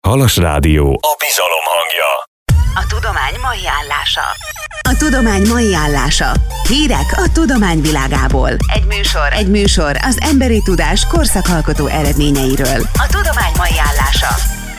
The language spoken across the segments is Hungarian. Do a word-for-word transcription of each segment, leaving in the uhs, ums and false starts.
Halas Rádió, a bizalom hangja. A tudomány mai állása. A tudomány mai állása. Hírek a tudomány világából. Egy műsor. Egy műsor az emberi tudás korszakalkotó eredményeiről. A tudomány mai állása.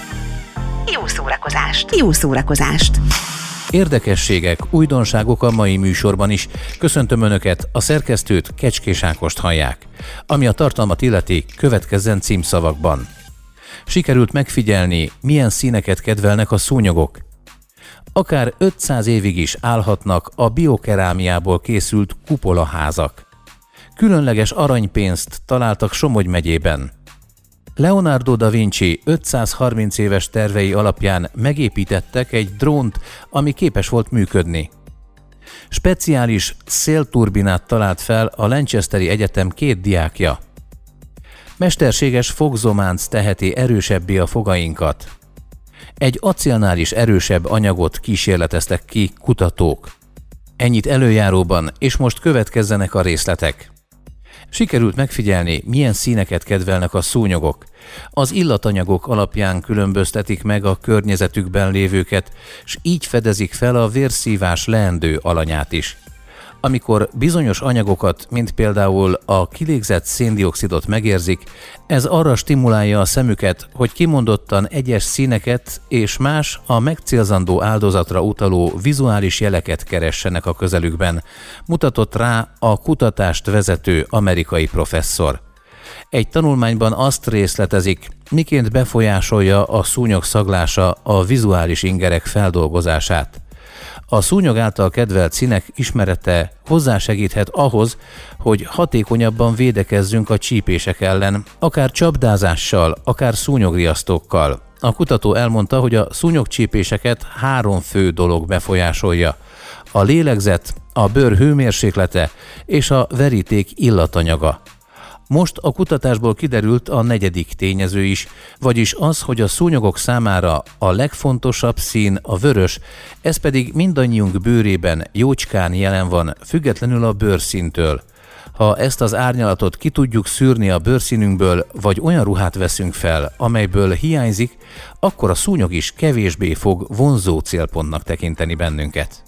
Jó szórakozást. Jó szórakozást. Érdekességek, újdonságok a mai műsorban is. Köszöntöm Önöket, a szerkesztőt, Kecskés Ákost hallják. Ami a tartalmat illeti, következzen címszavakban. Sikerült megfigyelni, milyen színeket kedvelnek a szúnyogok. Akár ötszáz évig is állhatnak a biokerámiából készült kupolaházak. Különleges aranypénzt találtak Somogy megyében. Leonardo da Vinci ötszázharminc éves tervei alapján megépítettek egy drónt, ami képes volt működni. Speciális szélturbinát talált fel a Lancaster-i Egyetem két diákja. Mesterséges fogzománc teheti erősebbé a fogainkat. Egy acélnál is erősebb anyagot kísérleteztek ki kutatók. Ennyit előjáróban, és most következzenek a részletek. Sikerült megfigyelni, milyen színeket kedvelnek a szúnyogok. Az illatanyagok alapján különböztetik meg a környezetükben lévőket, s így fedezik fel a vérszívás leendő alanyát is. Amikor bizonyos anyagokat, mint például a kilégzett széndioxidot megérzik, ez arra stimulálja a szemüket, hogy kimondottan egyes színeket és más a megcélzandó áldozatra utaló vizuális jeleket keressenek a közelükben, mutatott rá a kutatást vezető amerikai professzor. Egy tanulmányban azt részletezik, miként befolyásolja a szúnyog szaglása a vizuális ingerek feldolgozását. A szúnyog által kedvelt színek ismerete hozzásegíthet ahhoz, hogy hatékonyabban védekezzünk a csípések ellen, akár csapdázással, akár szúnyogriasztókkal. A kutató elmondta, hogy a szúnyogcsípéseket három fő dolog befolyásolja: a lélegzet, a bőr hőmérséklete és a veríték illatanyaga. Most a kutatásból kiderült a negyedik tényező is, vagyis az, hogy a szúnyogok számára a legfontosabb szín a vörös, ez pedig mindannyiunk bőrében jócskán jelen van, függetlenül a bőrszíntől. Ha ezt az árnyalatot ki tudjuk szűrni a bőrszínünkből, vagy olyan ruhát veszünk fel, amelyből hiányzik, akkor a szúnyog is kevésbé fog vonzó célpontnak tekinteni bennünket.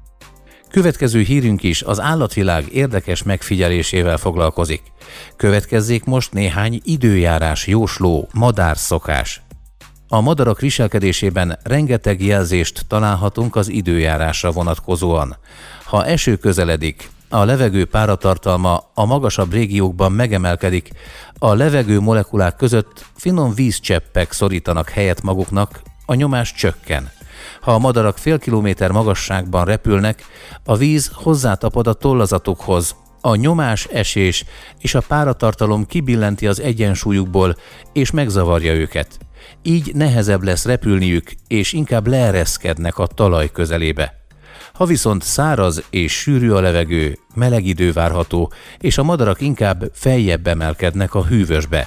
Következő hírünk is az állatvilág érdekes megfigyelésével foglalkozik. Következzék most néhány időjárás jósló madárszokás. A madarak viselkedésében rengeteg jelzést találhatunk az időjárásra vonatkozóan. Ha eső közeledik, a levegő páratartalma a magasabb régiókban megemelkedik, a levegő molekulák között finom vízcseppek szorítanak helyet maguknak, a nyomás csökken. Ha a madarak fél kilométer magasságban repülnek, a víz hozzátapad a tollazatukhoz, a nyomás, esés és a páratartalom kibillenti az egyensúlyukból és megzavarja őket. Így nehezebb lesz repülniük, és inkább leereszkednek a talaj közelébe. Ha viszont száraz és sűrű a levegő, meleg idő várható, és a madarak inkább feljebb emelkednek a hűvösbe.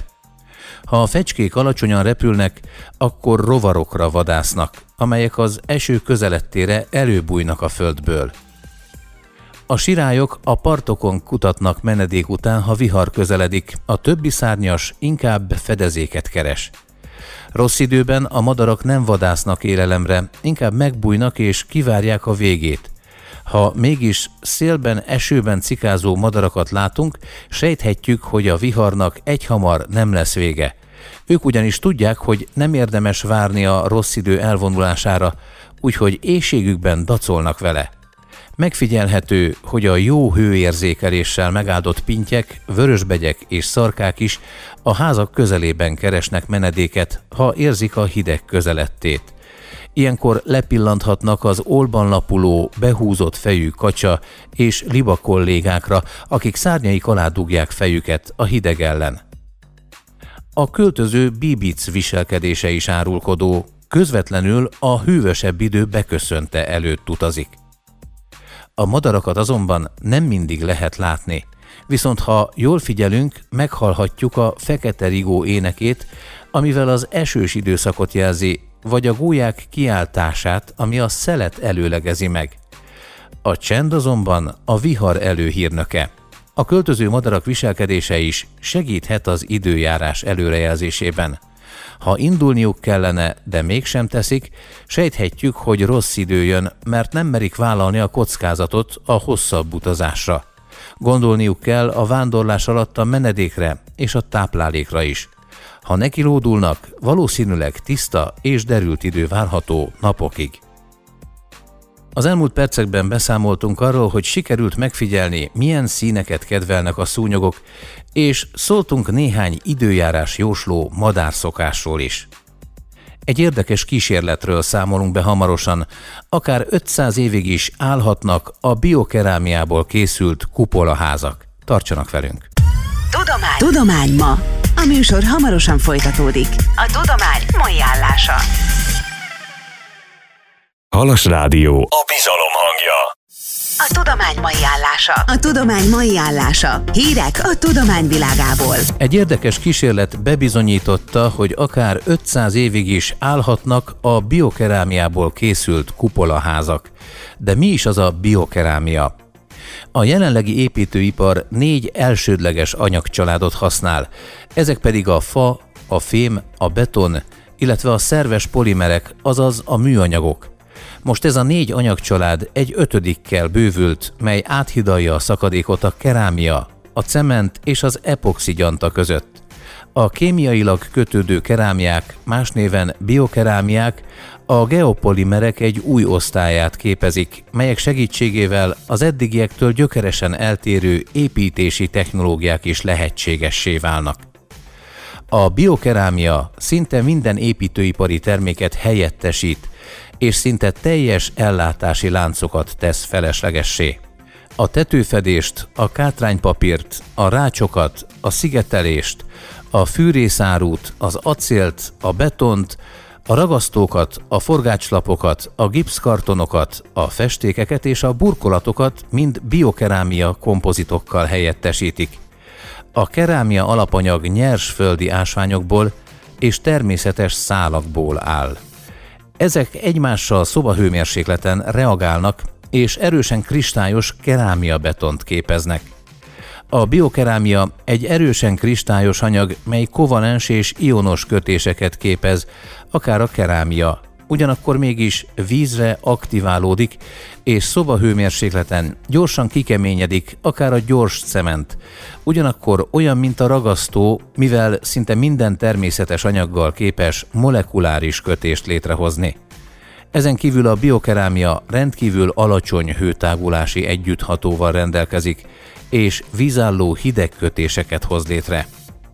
Ha a fecskék alacsonyan repülnek, akkor rovarokra vadásznak, amelyek az eső közelettére előbújnak a földből. A sirályok a partokon kutatnak menedék után, ha vihar közeledik, a többi szárnyas inkább fedezéket keres. Rossz időben a madarak nem vadásznak élelemre, inkább megbújnak és kivárják a végét. Ha mégis szélben, esőben cikázó madarakat látunk, sejthetjük, hogy a viharnak egyhamar nem lesz vége. Ők ugyanis tudják, hogy nem érdemes várni a rossz idő elvonulására, úgyhogy éhségükben dacolnak vele. Megfigyelhető, hogy a jó hőérzékeléssel megáldott pintyek, vörösbegyek és szarkák is a házak közelében keresnek menedéket, ha érzik a hideg közelettét. Ilyenkor lepillanthatnak az ollban lapuló, behúzott fejű kacsa és liba kollégákra, akik szárnyaik alá dugják fejüket a hideg ellen. A költöző bíbic viselkedése is árulkodó, közvetlenül a hűvösebb idő beköszönte előtt utazik. A madarakat azonban nem mindig lehet látni, viszont ha jól figyelünk, meghallhatjuk a fekete rigó énekét, amivel az esős időszakot jelzi, vagy a gólyák kiáltását, ami a szelet előlegezi meg. A csend azonban a vihar előhírnöke. A költöző madarak viselkedése is segíthet az időjárás előrejelzésében. Ha indulniuk kellene, de mégsem teszik, sejthetjük, hogy rossz idő jön, mert nem merik vállalni a kockázatot a hosszabb utazásra. Gondolniuk kell a vándorlás alatt a menedékre és a táplálékra is. Ha nekilódulnak, valószínűleg tiszta és derült idő várható napokig. Az elmúlt percekben beszámoltunk arról, hogy sikerült megfigyelni, milyen színeket kedvelnek a szúnyogok, és szóltunk néhány időjárás jósló madárszokásról is. Egy érdekes kísérletről számolunk be hamarosan, akár ötszáz évig is állhatnak a biokerámiából készült kupolaházak. Tartsanak velünk! Tudomány. Tudomány ma. A műsor hamarosan folytatódik. A tudomány mai állása. Halas Rádió. A bizalom hangja. A tudomány mai állása. A tudomány mai állása. Hírek a tudomány világából. Egy érdekes kísérlet bebizonyította, hogy akár ötszáz évig is állhatnak a biokerámiából készült kupolaházak. De mi is az a biokerámia? A jelenlegi építőipar négy elsődleges anyagcsaládot használ, ezek pedig a fa, a fém, a beton, illetve a szerves polimerek, azaz a műanyagok. Most ez a négy anyagcsalád egy ötödikkel bővült, mely áthidalja a szakadékot a kerámia, a cement és az epoxigyanta között. A kémiailag kötődő kerámiák, más néven biokerámiák, a geopolimerek egy új osztályát képezik, melyek segítségével az eddigiektől gyökeresen eltérő építési technológiák is lehetségessé válnak. A biokerámia szinte minden építőipari terméket helyettesít, és szinte teljes ellátási láncokat tesz feleslegessé. A tetőfedést, a kátránypapírt, a rácsokat, a szigetelést, a fűrészárút, az acélt, a betont, a ragasztókat, a forgácslapokat, a gipszkartonokat, a festékeket és a burkolatokat mind biokerámia kompozitokkal helyettesítik. A kerámia alapanyag nyers földi ásványokból és természetes szálakból áll. Ezek egymással szobahőmérsékleten reagálnak, és erősen kristályos kerámiabetont képeznek. A biokerámia egy erősen kristályos anyag, mely kovalens és ionos kötéseket képez, akár a kerámia, ugyanakkor mégis vízre aktiválódik, és szobahőmérsékleten gyorsan kikeményedik, akár a gyors cement. Ugyanakkor olyan, mint a ragasztó, mivel szinte minden természetes anyaggal képes molekuláris kötést létrehozni. Ezen kívül a biokerámia rendkívül alacsony hőtágulási együtthatóval rendelkezik, és vízálló hideg kötéseket hoz létre.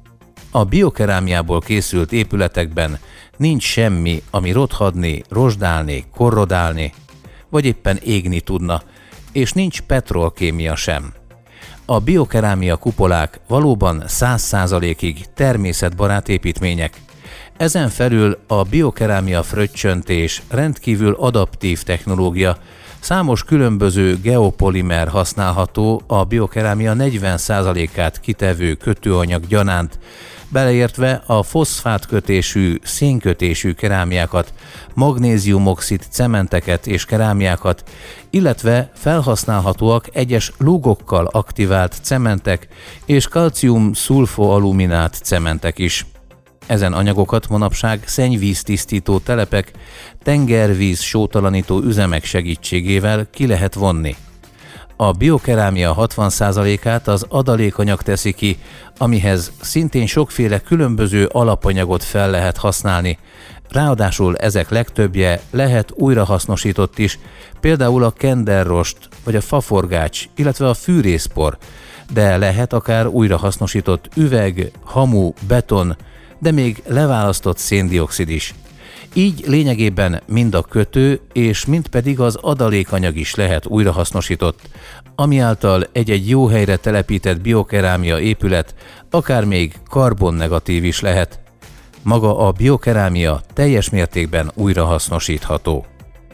A biokerámiából készült épületekben nincs semmi, ami rothadni, rozsdálni, korrodálni, vagy éppen égni tudna, és nincs petrolkémia sem. A biokerámia kupolák valóban száz százalékig természetbarát építmények. Ezen felül a biokerámia fröccsöntés rendkívül adaptív technológia, számos különböző geopolimer használható a biokerámia negyven százalékát kitevő kötőanyag gyanánt, beleértve a foszfátkötésű, szénkötésű kerámiákat, magnéziumoxid cementeket és kerámiákat, illetve felhasználhatóak egyes lúgokkal aktivált cementek és kalcium-szulfoaluminát cementek is. Ezen anyagokat manapság szennyvíztisztító telepek, tengervíz sótalanító üzemek segítségével ki lehet vonni. A biokerámia hatvan százalékát az adalékanyag teszi ki, amihez szintén sokféle különböző alapanyagot fel lehet használni, ráadásul ezek legtöbbje lehet újrahasznosított is, például a kenderrost vagy a faforgács, illetve a fűrészpor, de lehet akár újrahasznosított üveg, hamu, beton, de még leválasztott széndioxid is. Így lényegében mind a kötő és mind pedig az adalékanyag is lehet újrahasznosított, ami által egy-egy jó helyre telepített biokerámia épület akár még karbonnegatív is lehet. Maga a biokerámia teljes mértékben újrahasznosítható.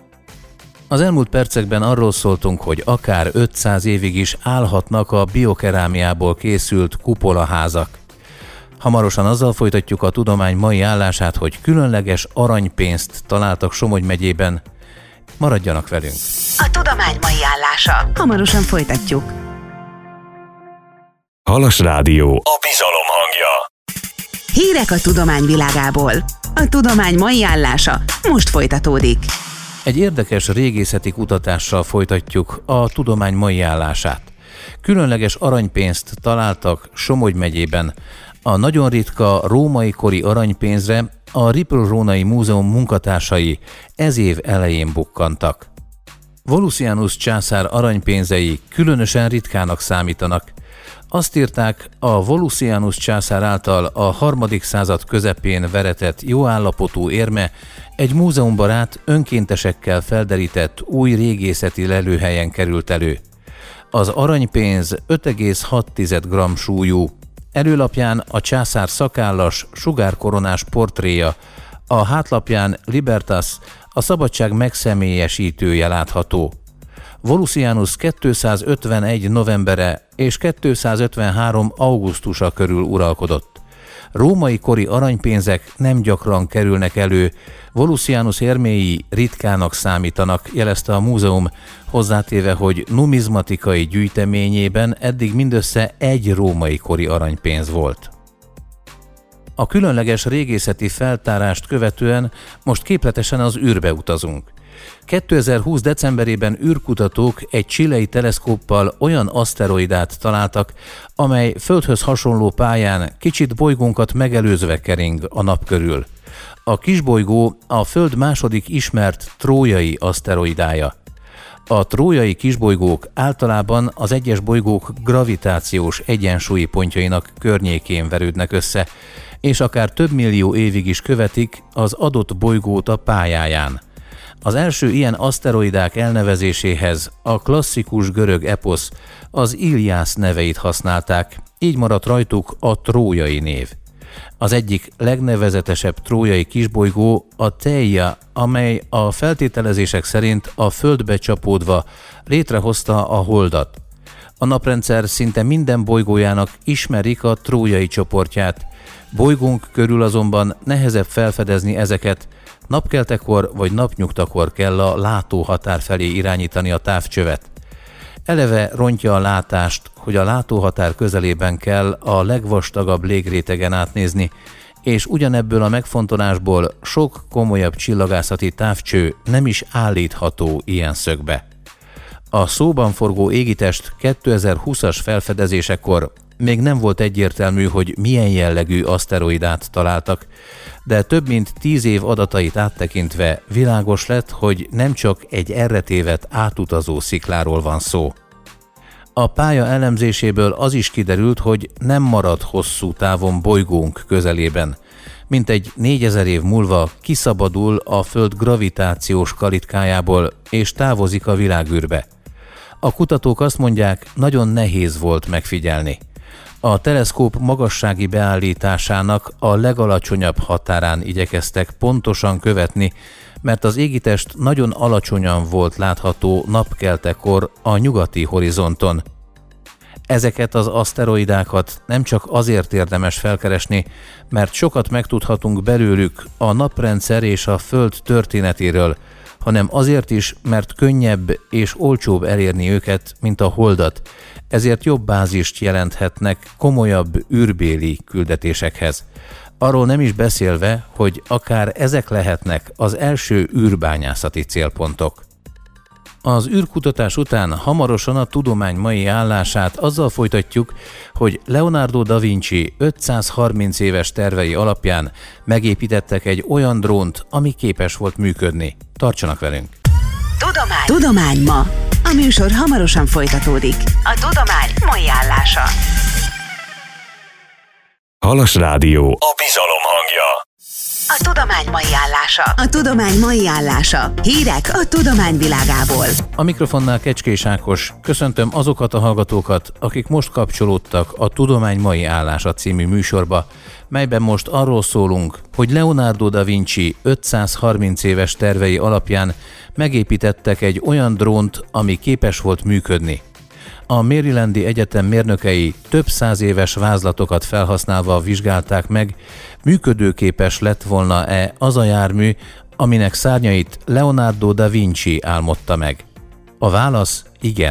Az elmúlt percekben arról szóltunk, hogy akár ötszáz évig is állhatnak a biokerámiából készült kupolaházak. Hamarosan azzal folytatjuk a tudomány mai állását, hogy különleges aranypénzt találtak Somogy megyében. Maradjanak velünk! A tudomány mai állása. Hamarosan folytatjuk. Halas Rádió. A bizalom hangja. Hírek a tudomány világából. A tudomány mai állása most folytatódik. Egy érdekes régészeti kutatással folytatjuk a tudomány mai állását. Különleges aranypénzt találtak Somogy megyében. A nagyon ritka római kori aranypénzre a Rippl-Rónai Múzeum munkatársai ez év elején bukkantak. Volusianus császár aranypénzei különösen ritkának számítanak. Azt írták, a Volusianus császár által a harmadik század közepén veretett jó állapotú érme egy múzeumbarát önkéntesekkel felderített új régészeti lelőhelyen került elő. Az aranypénz öt egész hat gramm súlyú. Előlapján a császár szakállas, sugárkoronás portréja, a hátlapján Libertas, a szabadság megszemélyesítője látható. Volusianus kétszázötvenegy novembere és kétszázötvenhárom augusztusa körül uralkodott. Római kori aranypénzek nem gyakran kerülnek elő, Volusianus érméi ritkának számítanak, jelezte a múzeum, hozzátéve, hogy numizmatikai gyűjteményében eddig mindössze egy római kori aranypénz volt. A különleges régészeti feltárást követően most képletesen az űrbe utazunk. kétezer-húsz decemberében űrkutatók egy chilei teleszkóppal olyan aszteroidát találtak, amely Földhöz hasonló pályán kicsit bolygónkat megelőzve kering a nap körül. A kisbolygó a Föld második ismert trójai aszteroidája. A trójai kisbolygók általában az egyes bolygók gravitációs egyensúlyi pontjainak környékén verődnek össze, és akár több millió évig is követik az adott bolygót a pályáján. Az első ilyen aszteroidák elnevezéséhez a klasszikus görög eposz, az Iliász neveit használták, így maradt rajtuk a trójai név. Az egyik legnevezetesebb trójai kisbolygó a Theia, amely a feltételezések szerint a Földbe csapódva létrehozta a Holdat. A naprendszer szinte minden bolygójának ismerik a trójai csoportját, bolygónk körül azonban nehezebb felfedezni ezeket, napkeltekor vagy napnyugtakor kell a látóhatár felé irányítani a távcsövet. Eleve rontja a látást, hogy a látóhatár közelében kell a legvastagabb légrétegen átnézni, és ugyanebből a megfontolásból sok komolyabb csillagászati távcső nem is állítható ilyen szögbe. A szóban forgó égitest kétezer-húszas felfedezésekor még nem volt egyértelmű, hogy milyen jellegű aszteroidát találtak, de több mint tíz év adatait áttekintve világos lett, hogy nem csak egy erre tévedt átutazó szikláról van szó. A pálya elemzéséből az is kiderült, hogy nem marad hosszú távon bolygónk közelében. Mintegy négyezer év múlva kiszabadul a Föld gravitációs kalitkájából és távozik a világűrbe. A kutatók azt mondják, nagyon nehéz volt megfigyelni. A teleszkóp magassági beállításának a legalacsonyabb határán igyekeztek pontosan követni, mert az égitest nagyon alacsonyan volt látható napkeltekor a nyugati horizonton. Ezeket az aszteroidákat nem csak azért érdemes felkeresni, mert sokat megtudhatunk belőlük a naprendszer és a Föld történetéről, hanem azért is, mert könnyebb és olcsóbb elérni őket, mint a Holdat, ezért jobb bázist jelenthetnek komolyabb űrbéli küldetésekhez. Arról nem is beszélve, hogy akár ezek lehetnek az első űrbányászati célpontok. Az űrkutatás után hamarosan a tudomány mai állását azzal folytatjuk, hogy Leonardo da Vinci ötszázharminc éves tervei alapján megépítettek egy olyan drónt, ami képes volt működni. Tartsanak velünk! Tudomány. Tudomány ma. A műsor hamarosan folytatódik. A tudomány mai állása. Halas Rádió. A bizalom hangja. A tudomány mai állása. A tudomány mai állása. Hírek a tudomány világából. A mikrofonnál Kecskés Ákos. Köszöntöm azokat a hallgatókat, akik most kapcsolódtak a Tudomány mai állása című műsorba, melyben most arról szólunk, hogy Leonardo da Vinci ötszázharminc éves tervei alapján megépítettek egy olyan drónt, ami képes volt működni. A Marylandi Egyetem mérnökei több száz éves vázlatokat felhasználva vizsgálták meg, működőképes lett volna-e az a jármű, aminek szárnyait Leonardo da Vinci álmodta meg. A válasz igen.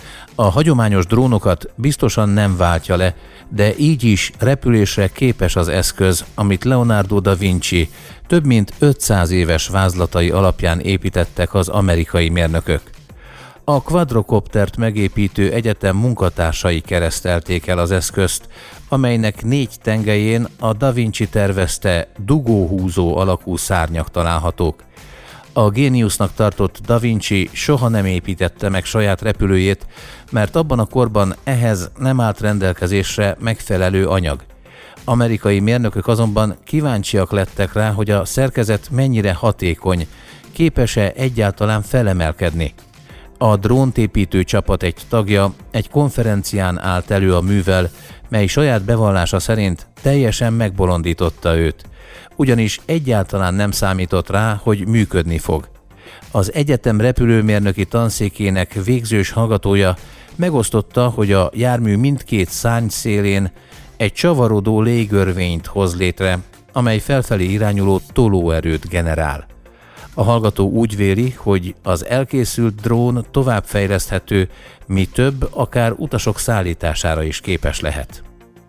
A hagyományos drónokat biztosan nem váltja le, de így is repülésre képes az eszköz, amit Leonardo da Vinci több mint ötszáz éves vázlatai alapján építettek az amerikai mérnökök. A quadrocoptert megépítő egyetem munkatársai keresztelték el az eszközt, amelynek négy tengelyén a Da Vinci tervezte dugóhúzó alakú szárnyak találhatók. A géniusznak tartott Da Vinci soha nem építette meg saját repülőjét, mert abban a korban ehhez nem állt rendelkezésre megfelelő anyag. Amerikai mérnökök azonban kíváncsiak lettek rá, hogy a szerkezet mennyire hatékony, képes-e egyáltalán felemelkedni. A dróntépítő csapat egy tagja egy konferencián állt elő a művel, mely saját bevallása szerint teljesen megbolondította őt, ugyanis egyáltalán nem számított rá, hogy működni fog. Az egyetem repülőmérnöki tanszékének végzős hallgatója megosztotta, hogy a jármű mindkét szárny szélén egy csavarodó légörvényt hoz létre, amely felfelé irányuló tolóerőt generál. A hallgató úgy véli, hogy az elkészült drón továbbfejleszthető, mi több, akár utasok szállítására is képes lehet.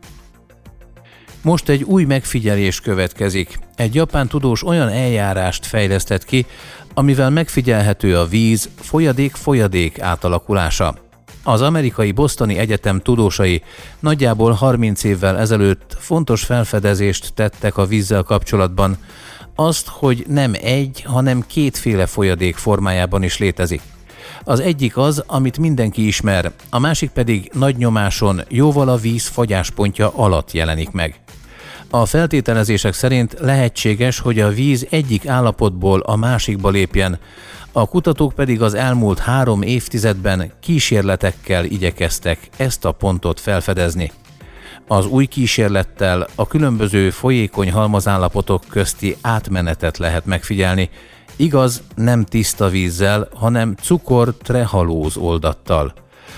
Most egy új megfigyelés következik. Egy japán tudós olyan eljárást fejlesztett ki, amivel megfigyelhető a víz folyadék-folyadék átalakulása. Az amerikai Bostoni Egyetem tudósai nagyjából harminc évvel ezelőtt fontos felfedezést tettek a vízzel kapcsolatban, azt, hogy nem egy, hanem kétféle folyadék formájában is létezik. Az egyik az, amit mindenki ismer, a másik pedig nagy nyomáson jóval a víz fagyáspontja alatt jelenik meg. A feltételezések szerint lehetséges, hogy a víz egyik állapotból a másikba lépjen, a kutatók pedig az elmúlt három évtizedben kísérletekkel igyekeztek ezt a pontot felfedezni. Az új kísérlettel a különböző folyékony halmazállapotok közti átmenetet lehet megfigyelni, igaz, nem tiszta vízzel, hanem cukor-trehalóz oldattal.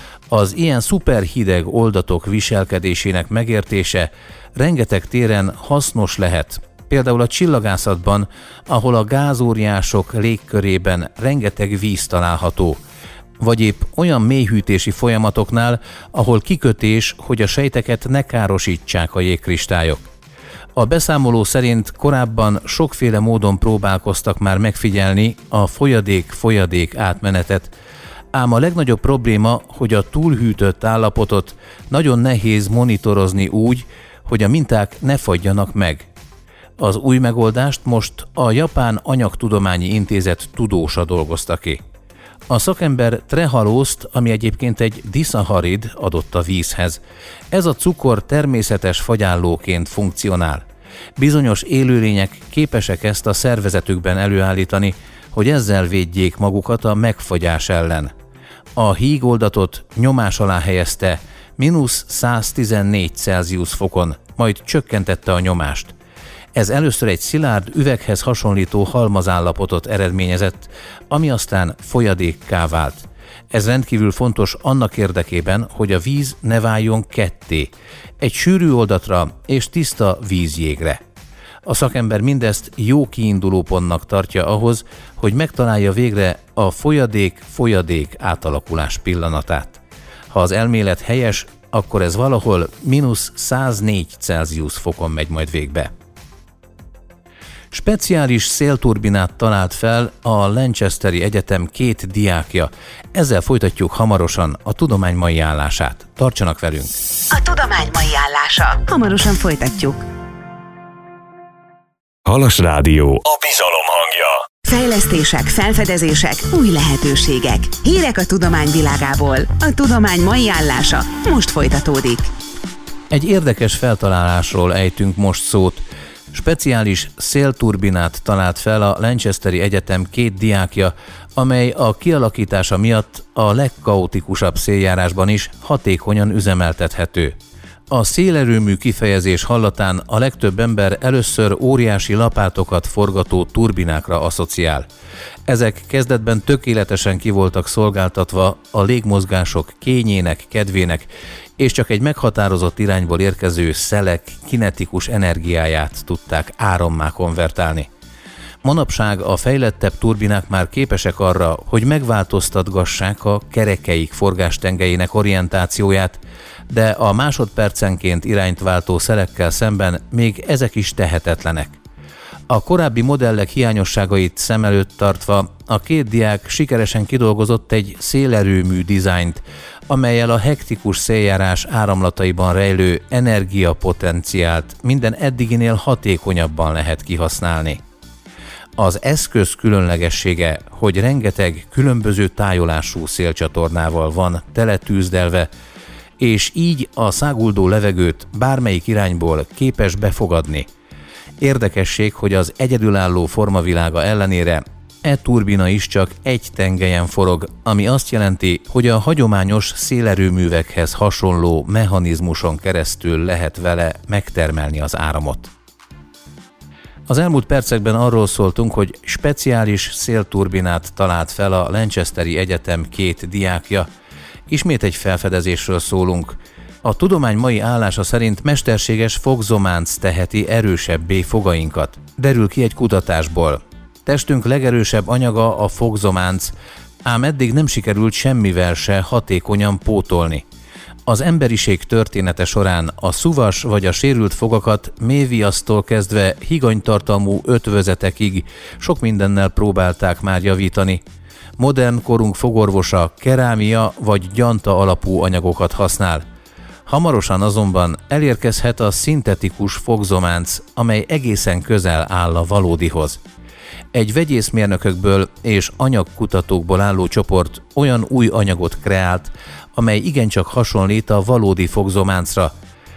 Az ilyen szuperhideg oldatok viselkedésének megértése rengeteg téren hasznos lehet, például a csillagászatban, ahol a gázóriások légkörében rengeteg víz található, vagy épp olyan mélyhűtési folyamatoknál, ahol kikötés, hogy a sejteket ne károsítsák a jégkristályok. A beszámoló szerint korábban sokféle módon próbálkoztak már megfigyelni a folyadék-folyadék átmenetet, ám a legnagyobb probléma, hogy a túlhűtött állapotot nagyon nehéz monitorozni úgy, hogy a minták ne fagyjanak meg. Az új megoldást most a Japán Anyagtudományi Intézet tudósa dolgozta ki. A szakember trehalózt, ami egyébként egy diszaharid, adott a vízhez. Ez a cukor természetes fagyállóként funkcionál. Bizonyos élőlények képesek ezt a szervezetükben előállítani, hogy ezzel védjék magukat a megfagyás ellen. A hígoldatot nyomás alá helyezte mínusz száztizennégy Celsius fokon, majd csökkentette a nyomást. Ez először egy szilárd, üveghez hasonlító halmazállapotot eredményezett, ami aztán folyadékká vált. Ez rendkívül fontos annak érdekében, hogy a víz ne váljon ketté, egy sűrű oldatra és tiszta vízjégre. A szakember mindezt jó kiindulópontnak tartja ahhoz, hogy megtalálja végre a folyadék-folyadék átalakulás pillanatát. Ha az elmélet helyes, akkor ez valahol mínusz száznégy Celsius fokon megy majd végbe. Speciális szélturbinát talált fel a Lancaster-i Egyetem két diákja. Ezzel folytatjuk hamarosan a tudomány mai állását. Tartsanak velünk! A tudomány mai állása. Hamarosan folytatjuk. Halas Rádió, a bizalom hangja. Fejlesztések, felfedezések, új lehetőségek. Hírek a tudomány világából. A tudomány mai állása most folytatódik. Egy érdekes feltalálásról ejtünk most szót. Speciális szélturbinát talált fel a Lancaster-i Egyetem két diákja, amely a kialakítása miatt a legkaotikusabb széljárásban is hatékonyan üzemeltethető. A szélerőmű kifejezés hallatán a legtöbb ember először óriási lapátokat forgató turbinákra asszociál. Ezek kezdetben tökéletesen ki voltak szolgáltatva a légmozgások kényének, kedvének, és csak egy meghatározott irányból érkező szelek kinetikus energiáját tudták árammá konvertálni. Manapság a fejlettebb turbinák már képesek arra, hogy megváltoztatgassák a kerekeik forgástengelyének orientációját, de a másodpercenként irányt váltó szelekkel szemben még ezek is tehetetlenek. A korábbi modellek hiányosságait szem előtt tartva a két diák sikeresen kidolgozott egy szélerőmű dizájnt, amellyel a hektikus széljárás áramlataiban rejlő energiapotenciált minden eddiginél hatékonyabban lehet kihasználni. Az eszköz különlegessége, hogy rengeteg különböző tájolású szélcsatornával van teletűzdelve, és így a száguldó levegőt bármelyik irányból képes befogadni. Érdekesség, hogy az egyedülálló formavilága ellenére e turbina is csak egy tengelyen forog, ami azt jelenti, hogy a hagyományos szélerőművekhez hasonló mechanizmuson keresztül lehet vele megtermelni az áramot. Az elmúlt percekben arról szóltunk, hogy speciális szélturbinát talált fel a Lancaster-i Egyetem két diákja. Ismét egy felfedezésről szólunk. A tudomány mai állása szerint mesterséges fogzománc teheti erősebbé fogainkat. Derül ki egy kutatásból. Testünk legerősebb anyaga a fogzománc, ám eddig nem sikerült semmivel se hatékonyan pótolni. Az emberiség története során a szuvas vagy a sérült fogakat méhviasztól kezdve higanytartalmú ötvözetekig sok mindennel próbálták már javítani. Modern korunk fogorvosa kerámia vagy gyanta alapú anyagokat használ. Hamarosan azonban elérkezhet a szintetikus fogzománc, amely egészen közel áll a valódihoz. Egy vegyészmérnökökből és anyagkutatókból álló csoport olyan új anyagot kreált, amely igencsak hasonlít a valódi fogzománcra.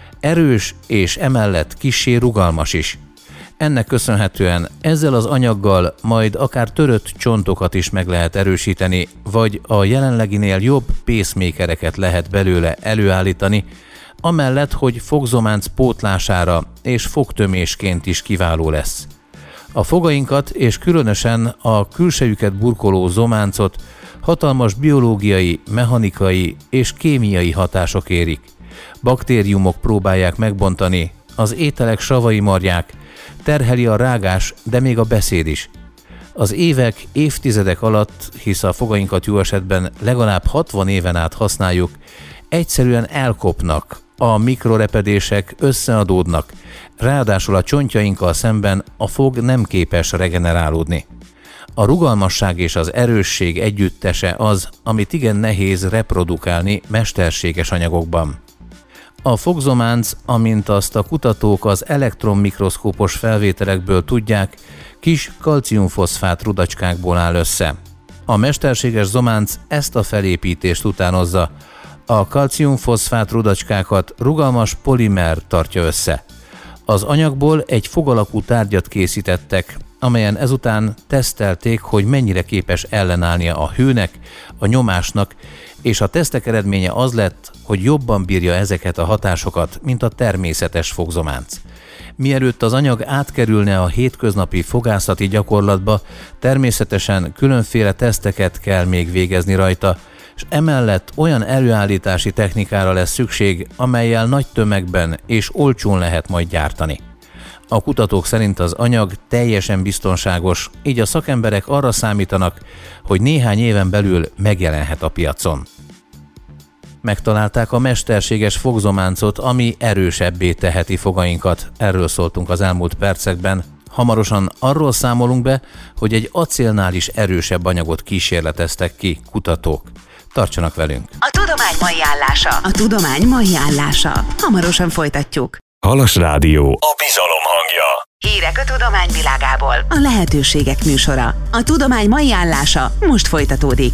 Erős és emellett kissé rugalmas is. Ennek köszönhetően ezzel az anyaggal majd akár törött csontokat is meg lehet erősíteni, vagy a jelenleginél jobb pacemakereket lehet belőle előállítani, amellett, hogy fogzománc pótlására és fogtömésként is kiváló lesz. A fogainkat és különösen a külsejüket burkoló zománcot hatalmas biológiai, mechanikai és kémiai hatások érik. Baktériumok próbálják megbontani, az ételek savai marják, terheli a rágás, de még a beszéd is. Az évek, évtizedek alatt, hisz a fogainkat jó esetben legalább hatvan éven át használjuk, egyszerűen elkopnak, a mikrorepedések összeadódnak, ráadásul a csontjainkkal szemben a fog nem képes regenerálódni. A rugalmasság és az erősség együttese az, amit igen nehéz reprodukálni mesterséges anyagokban. A fogzománc, amint azt a kutatók az elektronmikroszkópos felvételekből tudják, kis kalciumfoszfát rudacskákból áll össze. A mesterséges zománc ezt a felépítést utánozza. A kalciumfoszfát rudacskákat rugalmas polimer tartja össze. Az anyagból egy fogalakú tárgyat készítettek, amelyen ezután tesztelték, hogy mennyire képes ellenállnia a hőnek, a nyomásnak, és a tesztek eredménye az lett, hogy jobban bírja ezeket a hatásokat, mint a természetes fogzománc. Mielőtt az anyag átkerülne a hétköznapi fogászati gyakorlatba, természetesen különféle teszteket kell még végezni rajta, és emellett olyan előállítási technikára lesz szükség, amellyel nagy tömegben és olcsón lehet majd gyártani. A kutatók szerint az anyag teljesen biztonságos, így a szakemberek arra számítanak, hogy néhány éven belül megjelenhet a piacon. Megtalálták a mesterséges fogzománcot, ami erősebbé teheti fogainkat. Erről szóltunk az elmúlt percekben. Hamarosan arról számolunk be, hogy egy acélnál is erősebb anyagot kísérleteztek ki kutatók. Tartsanak velünk! A tudomány mai állása. A tudomány mai állása. Hamarosan folytatjuk. Halas Rádió. A bizalom hangja. Hírek a tudomány világából. A lehetőségek műsora. A tudomány mai állása most folytatódik.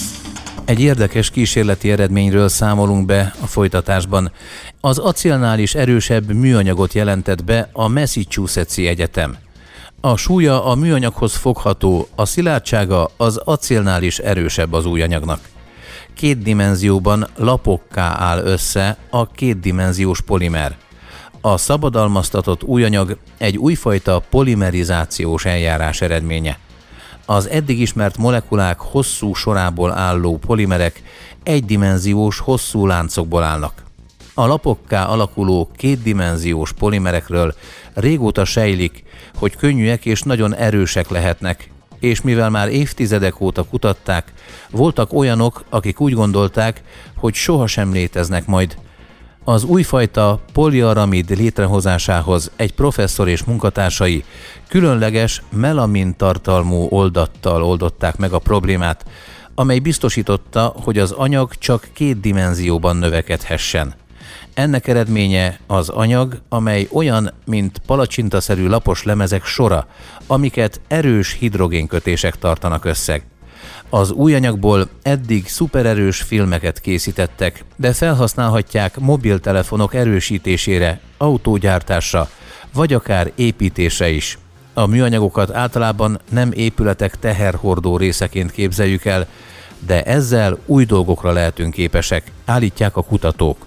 Egy érdekes kísérleti eredményről számolunk be a folytatásban. Az acélnál is erősebb műanyagot jelentett be a Massachusetts-i Egyetem. A súlya a műanyaghoz fogható, a szilárdsága az acélnál is erősebb az új anyagnak. Két dimenzióban lapokká áll össze a kétdimenziós polimer. A szabadalmaztatott új anyag egy újfajta polimerizációs eljárás eredménye. Az eddig ismert molekulák hosszú sorából álló polimerek egydimenziós hosszú láncokból állnak. A lapokká alakuló kétdimenziós polimerekről régóta sejlik, hogy könnyűek és nagyon erősek lehetnek, és mivel már évtizedek óta kutatták, voltak olyanok, akik úgy gondolták, hogy sohasem léteznek majd. Az újfajta poliaramid létrehozásához egy professzor és munkatársai különleges melamin tartalmú oldattal oldották meg a problémát, amely biztosította, hogy az anyag csak két dimenzióban növekedhessen. Ennek eredménye az anyag, amely olyan, mint palacsintaszerű lapos lemezek sora, amiket erős hidrogénkötések tartanak össze. Az új anyagból eddig szupererős filmeket készítettek, de felhasználhatják mobiltelefonok erősítésére, autógyártásra, vagy akár építésre is. A műanyagokat általában nem épületek teherhordó részeként képzeljük el, de ezzel új dolgokra lehetünk képesek, állítják a kutatók.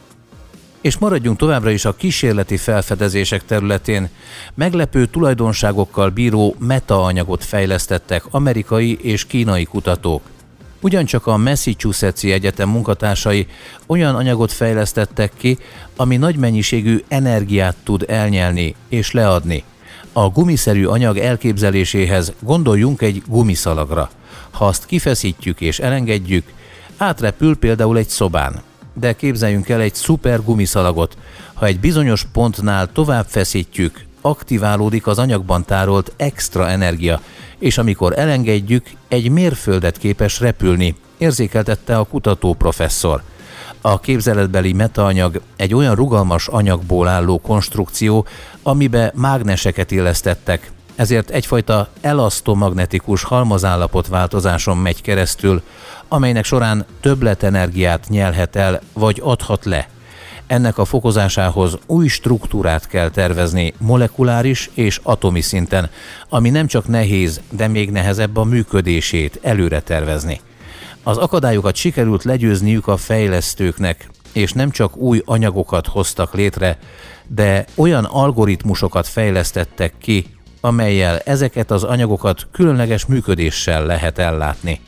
És maradjunk továbbra is a kísérleti felfedezések területén. Meglepő tulajdonságokkal bíró metaanyagot fejlesztettek amerikai és kínai kutatók. Ugyancsak a Massachusetts-i Egyetem munkatársai olyan anyagot fejlesztettek ki, ami nagy mennyiségű energiát tud elnyelni és leadni. A gumiszerű anyag elképzeléséhez gondoljunk egy gumiszalagra. Ha azt kifeszítjük és elengedjük, átrepül például egy szobán. De képzeljünk el egy szuper gumiszalagot. Ha egy bizonyos pontnál tovább feszítjük, aktiválódik az anyagban tárolt extra energia, és amikor elengedjük, egy mérföldet képes repülni, érzékeltette a kutató professzor. A képzeletbeli metaanyag egy olyan rugalmas anyagból álló konstrukció, amibe mágneseket illesztettek, ezért egyfajta elasztomagnetikus halmazállapot változáson megy keresztül, amelynek során többletenergiát nyelhet el vagy adhat le. Ennek a fokozásához új struktúrát kell tervezni molekuláris és atomi szinten, ami nem csak nehéz, de még nehezebb a működését előre tervezni. Az akadályokat sikerült legyőzniük a fejlesztőknek, és nem csak új anyagokat hoztak létre, de olyan algoritmusokat fejlesztettek ki, amellyel ezeket az anyagokat különleges működéssel lehet ellátni.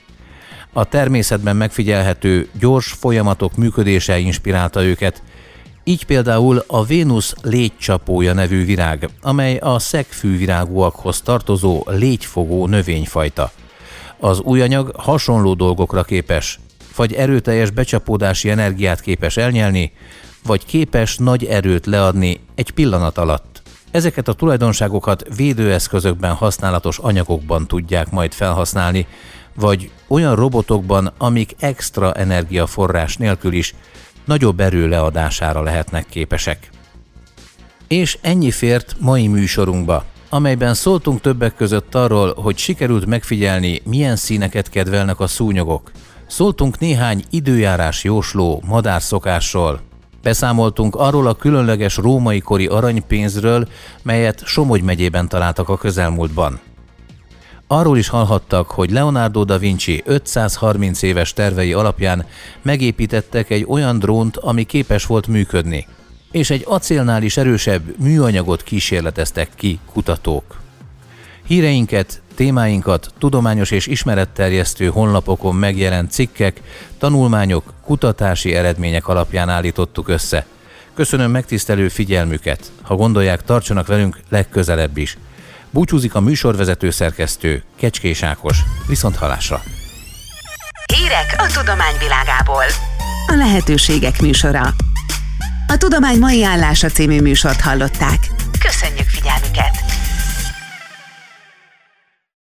A természetben megfigyelhető gyors folyamatok működése inspirálta őket, így például a Vénusz légycsapója nevű virág, amely a szegfűvirágúakhoz tartozó légyfogó növényfajta. Az új anyag hasonló dolgokra képes, vagy erőteljes becsapódási energiát képes elnyelni, vagy képes nagy erőt leadni egy pillanat alatt. Ezeket a tulajdonságokat védőeszközökben használatos anyagokban tudják majd felhasználni, vagy olyan robotokban, amik extra energiaforrás nélkül is nagyobb erő leadására lehetnek képesek. És ennyi fért mai műsorunkba, amelyben szóltunk többek között arról, hogy sikerült megfigyelni, milyen színeket kedvelnek a szúnyogok. Szóltunk néhány időjárás jósló madárszokásról. Beszámoltunk arról a különleges római kori aranypénzről, melyet Somogy megyében találtak a közelmúltban. Arról is hallhattak, hogy Leonardo da Vinci ötszázharminc éves tervei alapján megépítettek egy olyan drónt, ami képes volt működni, és egy acélnál is erősebb műanyagot kísérleteztek ki kutatók. Híreinket, témáinkat tudományos és ismeretterjesztő honlapokon megjelent cikkek, tanulmányok, kutatási eredmények alapján állítottuk össze. Köszönöm megtisztelő figyelmüket, ha gondolják, tartsanak velünk legközelebb is. Búcsúzik a műsorvezető szerkesztő, Kecskés Ákos. Viszonthallásra! Hírek a tudomány világából. A lehetőségek műsora. A Tudomány mai állása című műsort hallották.